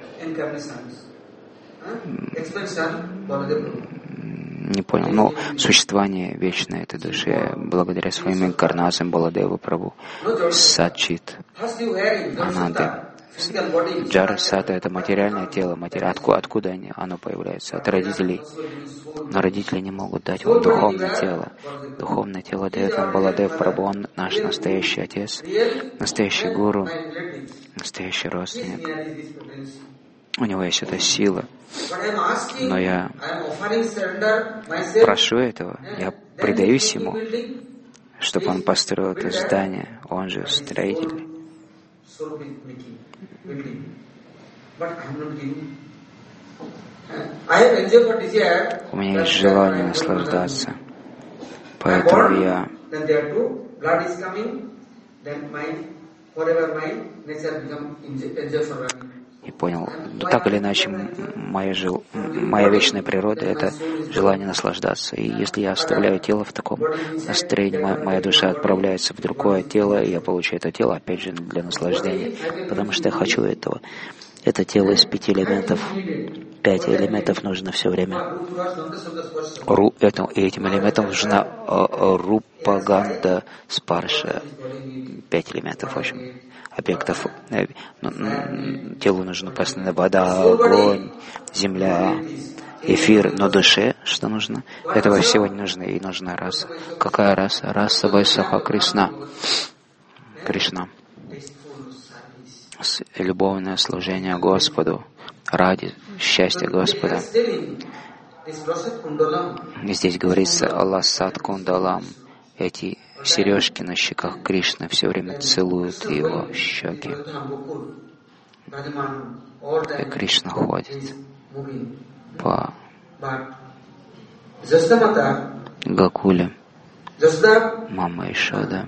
не понял, но существование вечное этой души благодаря своим инкарнациям Баладева Прабху, Сачит, Ананды. Джара Сата — это материальное тело. Матери... Откуда, откуда они? Оно появляется? От родителей. Но родители не могут дать вам духовное тело. Духовное тело дает вам Баладев Прабху. Он наш настоящий отец, настоящий гуру, настоящий родственник. У него есть эта сила. Но я прошу этого, я предаюсь ему, чтобы он построил это здание. Он же строитель. У меня есть желание наслаждаться, поэтому я и понял, ну, так или иначе, моя, жил, моя вечная природа — это желание наслаждаться. И если я оставляю тело в таком настроении, моя, моя душа отправляется в другое тело, и я получаю это тело, опять же, для наслаждения, потому что я хочу этого. Это тело из пяти элементов. Пять элементов нужно все время. Ру, это, и этим элементам нужна э, рупа, ганда, спарша. Пять элементов, в общем, объектов. Э, ну, телу нужна постоянно вода, огонь, земля, эфир, но душе что нужно? Этого всего не нужно, и нужна раса. Какая раса? Раса Вайсаха Кришна. Кришна. Любовное служение Господу ради счастья Господа. Здесь говорится Ласат Кундалам. Эти сережки на щеках Кришны все время целуют его щеки. И Кришна ходит по Гакуле. Мама Ишода.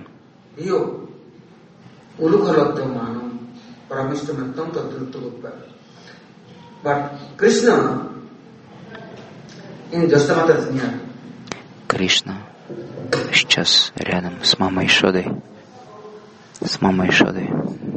Кришна сейчас рядом с Мамой Ишодой. С Мамой Ишодой.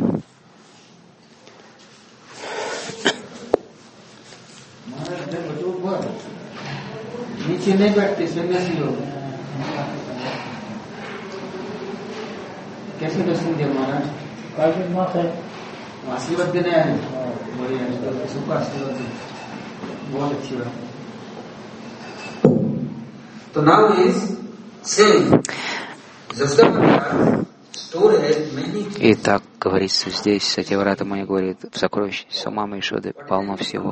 कैसे दर्शन दिया महाराज? काफी बात है। आशीर्वाद देने आए हैं। बढ़िया है। सबको आशीर्वाद दे। बहुत अच्छी बात। तो now is saying, И так говорится здесь, Сатьяврата Муни говорит, в сокровищнице Мамы Ишоды полно всего.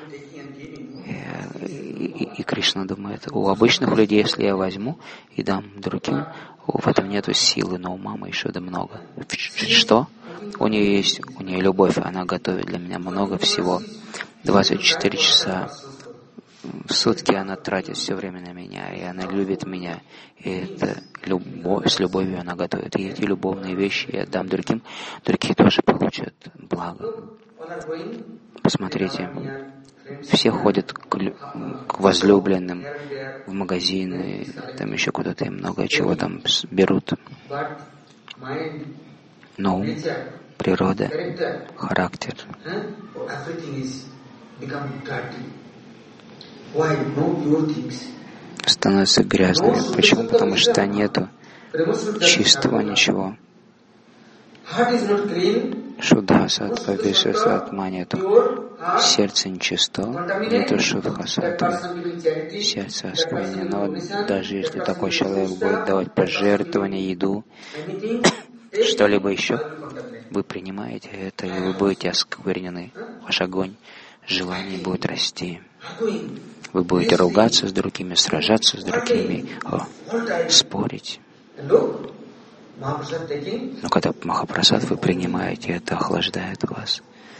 И, и, и Кришна думает, у обычных людей, если я возьму и дам другим, в этом нету силы, но у Мамы Ишоды много. Что? У нее есть, у нее любовь, она готовит для меня много всего. двадцать четыре часа в сутки она тратит все время на меня, и она любит меня. И это любовь, с любовью она готовит. И эти любовные вещи я дам другим, другие тоже получат благо. Посмотрите, все ходят к, к возлюбленным в магазины, там еще куда-то, и много чего там берут. Но природа, характер становятся грязными. Почему? Потому что нету чистого ничего. Шудха сатва, виша сатма нету. Сердце нечисто, нету шудха сатва. Сердце осквернено. Но даже если такой человек будет давать пожертвования, еду, что-либо еще, вы принимаете это, и вы будете осквернены. Ваш огонь желание будет расти. Вы будете ругаться с другими, сражаться с другими, о, спорить. Но когда Махапрасад вы принимаете, это охлаждает вас.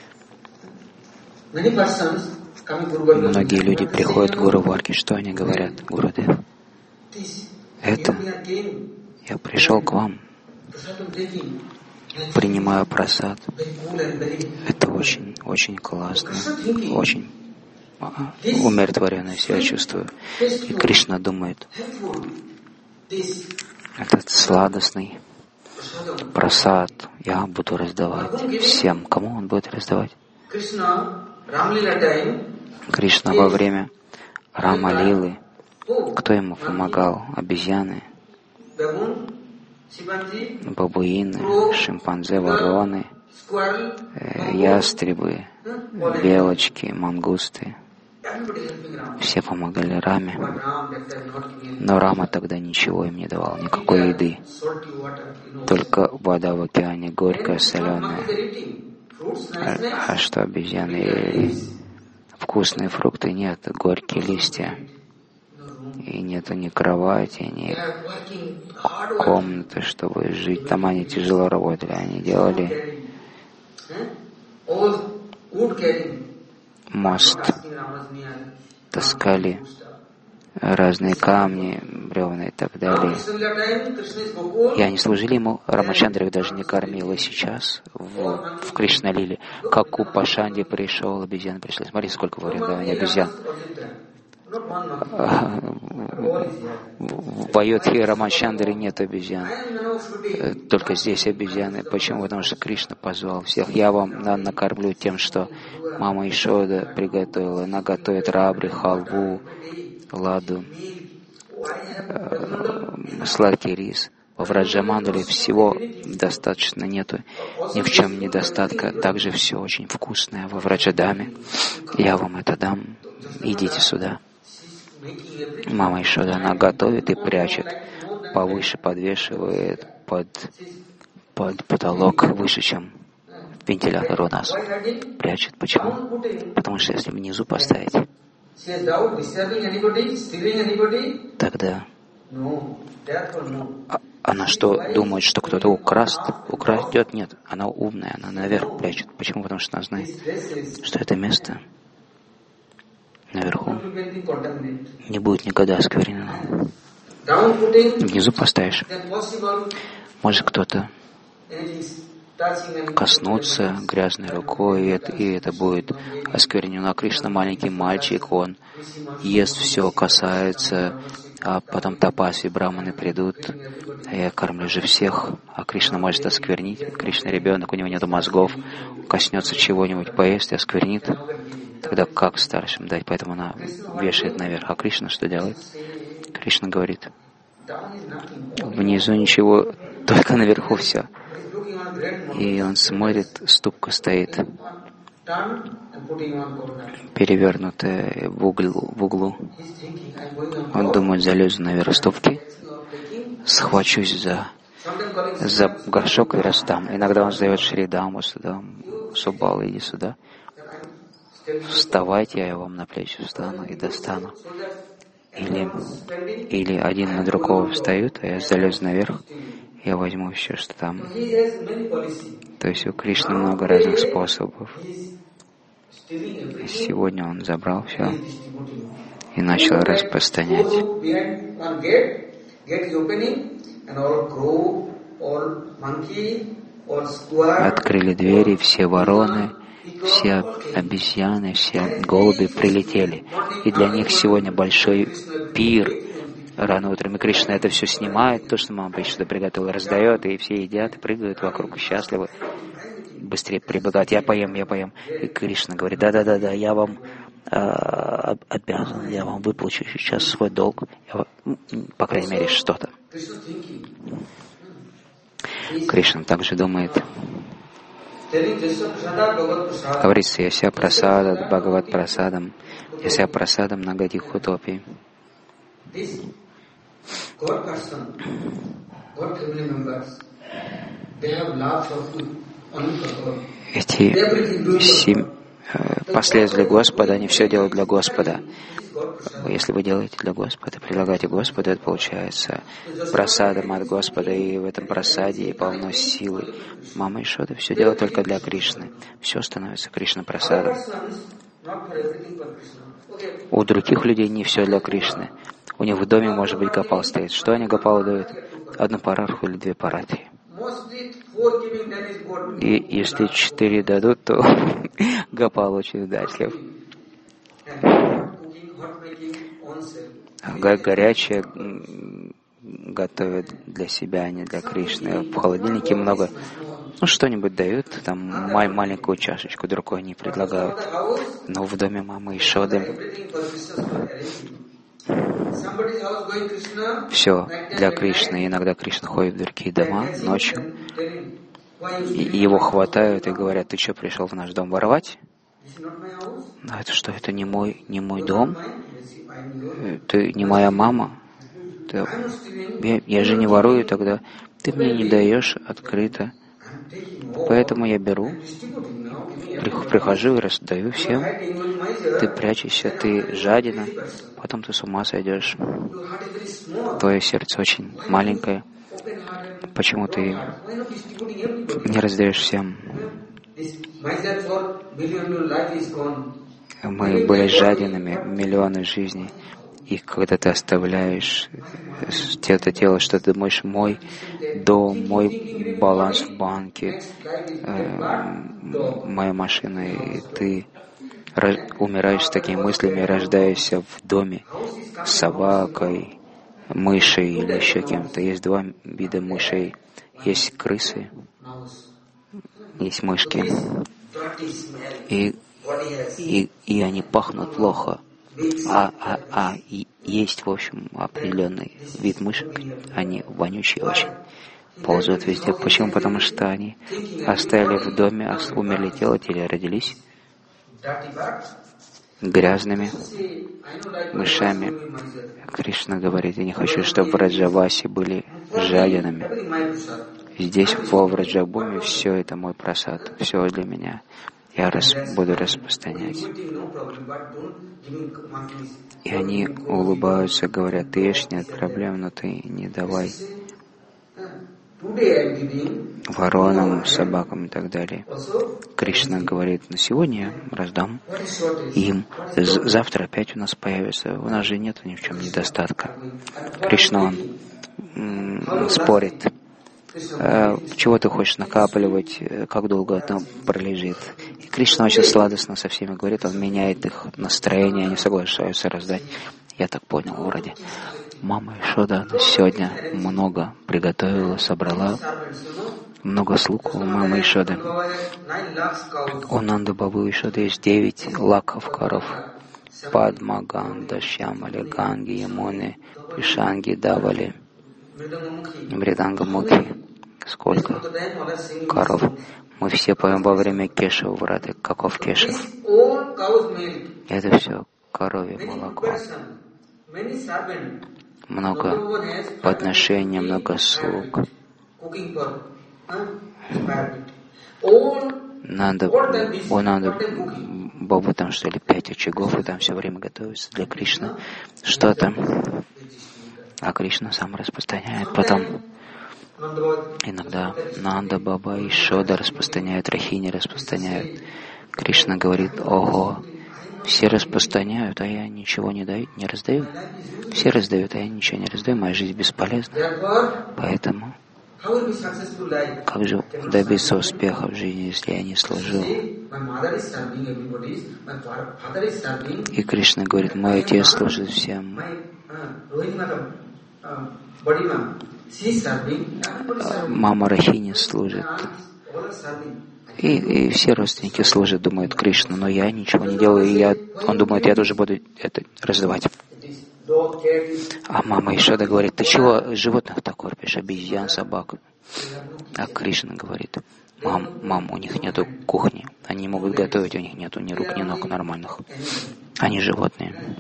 Многие люди приходят к Гуру Варге, что они говорят? Гурудев, это я пришел к вам, принимаю прасад. Это очень, очень классно, очень умиротворенно себя чувствую. И Кришна думает, этот сладостный прасад я буду раздавать всем. Кому он будет раздавать? Кришна во время Рама-лилы. Кто ему помогал? Обезьяны, бабуины, шимпанзе, вороны, э, ястребы, белочки, мангусты. Все помогали Раме. Но Рама тогда ничего им не давал, никакой еды. Только вода в океане, горькая, соленая. А, а что обезьяны ели? Вкусные фрукты нет, горькие листья. И нету ни кровати, ни комнаты, чтобы жить. Там они тяжело работали, они делали мост, таскали разные камни, бревна и так далее. И они служили ему. Рамачандра их даже не кормил. И сейчас в, в Кришна-лиле, как у Пашанди пришел, обезьяны пришли. Смотри, сколько в Вриндаване обезьян. В Айодхе Рамачандры нет обезьян. Только здесь обезьяны. Почему? Потому что Кришна позвал всех. Я вам накормлю тем, что мама Ишода приготовила. Она готовит рабри, халву, ладу, сладкий рис. Во Враджамандале всего достаточно, нету ни в чем недостатка. Также все очень вкусное во Враджадаме. Я вам это дам. Идите сюда. Мама Ишода, она готовит и прячет. Повыше подвешивает под, под потолок, выше, чем вентилятор у нас. Прячет. Почему? Потому что если внизу поставить, тогда она что, думает, что кто-то украст, украдет? Нет, она умная, она наверх прячет. Почему? Потому что она знает, что это место наверху не будет никогда осквернено. Внизу поставишь. Может кто-то коснуться грязной рукой, и это, и это будет осквернено. А Кришна маленький мальчик, он ест все, касается, а потом тапаси, браманы придут, а я кормлю же всех, а Кришна может осквернить. Кришна ребенок, у него нет мозгов, коснется чего-нибудь, поест и осквернит. Тогда как старшим дать? Поэтому она вешает наверх. А Кришна что делает? Кришна говорит, внизу ничего, только наверху все. И он смотрит, ступка стоит, перевернутая в углу. В углу. Он думает, залезу наверх ступки, схвачусь за, за горшок и раздам. Иногда он сдает Шридаму сюда, Субал, иди сюда. Вставайте, я вам на плечи встану и достану. Или, или один на другого встают, а я залезу наверх, я возьму все, что там. То есть у Кришны много разных способов. И сегодня он забрал все и начал распространять. Открыли двери, все вороны, все обезьяны, все голуби прилетели. И для них сегодня большой пир. Рано утром и Кришна это все снимает, то, что мама Ишода приготовила, раздает, и все едят, и прыгают вокруг, счастливы. Быстрее прибегают, я поем, я поем. И Кришна говорит, да-да-да-да, я вам э, обязан, я вам выплачу сейчас свой долг. Я, по крайней мере, что-то. Кришна также думает, говорится, яся прасада, Бхагават прасадам, яся прасадам нагади хутопи. Эти семь последователи Господа, они все делают для Господа. Если вы делаете для Господа, предлагаете Господу, это получается прасадом от Господа, и в этом прасаде полно силы. Мама Ишода все делает только для Кришны. Все становится Кришна прасадом. У других людей не все для Кришны. У них в доме, может быть, Гопал стоит. Что они Гопалу дают? Одну парарху или две парати. И если четыре дадут, то Гопал очень удачлив. Горячее готовят для себя, а не для Кришны. В холодильнике много. Ну, что-нибудь дают, там мал- маленькую чашечку, другой не предлагают. Но в доме мамы Ишоды все для Кришны. Иногда Кришна ходит в другие дома ночью. И его хватают и говорят, ты что, пришел в наш дом воровать? А это что, это не мой, не мой дом? Ты не моя мама? Ты, я, я же не ворую тогда. Ты мне не даешь открыто. Поэтому я беру, прихожу и раздаю всем. Ты прячешься, ты жадина, потом ты с ума сойдешь. Твое сердце очень маленькое. Почему ты не раздаешь всем? Мы были жадинами миллионы жизней. И когда ты оставляешь это тело, что ты думаешь, мой дом, мой баланс в банке, э, моя машина, и ты умираешь с такими мыслями, рождаешься в доме с собакой, мышей или еще кем-то. Есть два вида мышей. Есть крысы, есть мышки. И, и, и они пахнут плохо. А, а, а и есть, в общем, определенный вид мышек. Они вонючие очень. Ползут везде. Почему? Потому что они оставили в доме, умерли тело, теле родились грязными мышами. Кришна говорит, я не хочу, чтобы в Раджавасе были жадинами. Здесь, во Враджабхуми, все это мой прасад, все для меня. Я рас, буду распространять. И они улыбаются, говорят, ты ешь, нет проблем, но ты не давай воронам, собакам и так далее. Кришна говорит, на сегодня я раздам им. Завтра опять у нас появится. У нас же нет ни в чем недостатка. Кришна, он м, спорит. Чего ты хочешь накапливать, как долго это пролежит. И Кришна очень сладостно со всеми говорит, он меняет их настроение, они соглашаются раздать. Я так понял, вроде. Мама Ишода сегодня много приготовила, собрала много слуг у мамы Ишоды. У Нанды Бабы Ишоды есть девять лаков коров. Падма, Ганда, Шьямали, Ганги, Ямуны, Пишанги, Давали, Мриданга Мухи. Сколько коров? Мы все поем во время Кешева, Враты. Каков Кешев? Это все коровье молоко. Много подношений, много слуг. Надо, о, надо Бабу там что ли пять очагов, и там все время готовится для Кришны что-то. А Кришна сам распространяет потом. Иногда Нанда Баба и Шода распространяют, Рахини распространяют. Кришна говорит, ого, все распространяют, а я ничего не даю, не раздаю. Все раздают, а я ничего не раздаю, моя жизнь бесполезна. Поэтому как же добиться успеха в жизни, если я не служу? И Кришна говорит, мой отец служит всем. Мама Рахини служит. И, и все родственники служат, думают Кришну, но я ничего не делаю, и я, он думает, я тоже буду это раздавать. А мама Ишода говорит, ты чего животных так кормишь, обезьян, собак? А Кришна говорит, мам, мам, у них нету кухни, они не могут готовить, у них нету ни рук, ни ног нормальных. Они животные.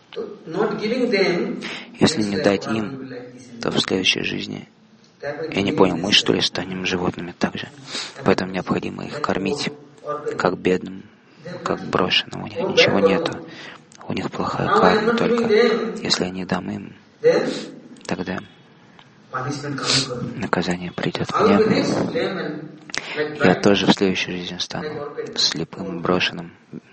Если не дать им, то в следующей жизни, я не понял, мы что ли станем животными так же? Поэтому необходимо их кормить, как бедным, как брошенным, у них ничего нету. У них плохая карма, только если я не дам им, тогда наказание придет мне. Я тоже в следующей жизни стану слепым, брошенным.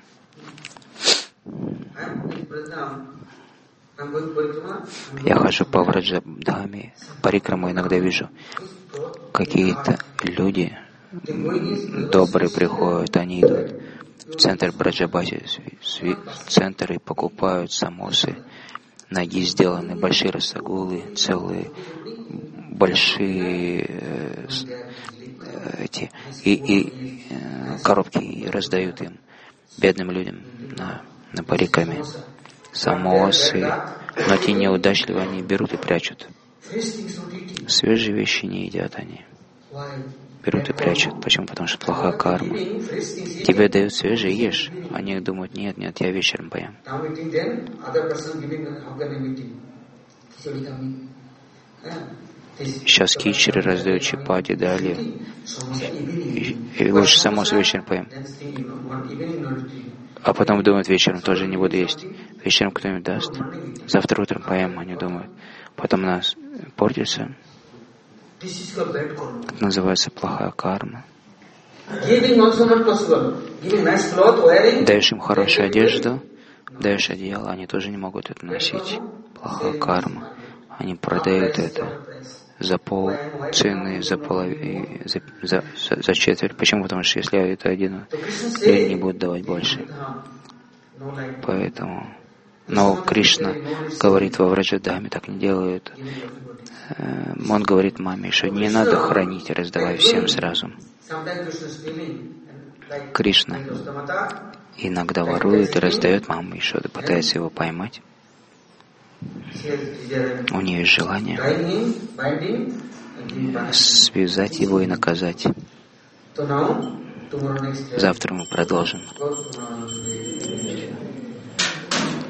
Я хожу по Враджабхами, парикраму иногда вижу, какие-то люди добрые приходят, они идут в центр Браджабхати, в центр и покупают самосы, ноги сделаны, большие расагулы, целые, большие э, эти, и, и э, коробки и раздают им, бедным людям, на, на париками. Самосы, но те неудачливые, они берут и прячут. Свежие вещи не едят они. Берут и прячут. Почему? Потому что плохая карма. Тебе дают свежие, ешь. Они думают, нет, нет, я вечером поем. Сейчас кичеры раздают чапати, далее. И, и лучше самос вечером поем. А потом думают, вечером тоже не буду есть. Вечером кто-нибудь даст. Завтра утром поем, они думают. Потом у нас портится. Это называется плохая карма. Даешь им хорошую одежду, даешь одеяло, они тоже не могут это носить. Плохая карма. Они продают это за пол цены, за, полови, за, за, за четверть. Почему? Потому что если я это одену, люди не будут давать больше. Поэтому. Но Кришна говорит во Враджадхаме, так не делают. Он говорит маме, что не надо хранить, раздавай всем сразу. Кришна иногда ворует и раздает маму Ишоду, пытается его поймать. У нее есть желание связать его и наказать. Завтра мы продолжим.